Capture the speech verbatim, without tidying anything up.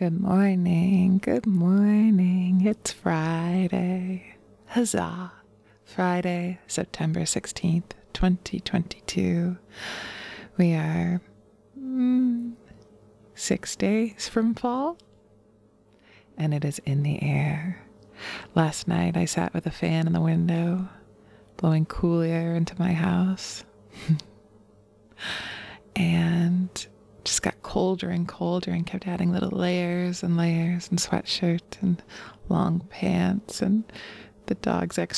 Good morning, good morning. It's Friday. Huzzah! Friday, September sixteenth, twenty twenty-two. We are mm, six days from fall, and it is in the air. Last night I sat with a fan in the window, blowing cool air into my house, and just got colder and colder and kept adding little layers and layers and sweatshirt and long pants and the dog's extra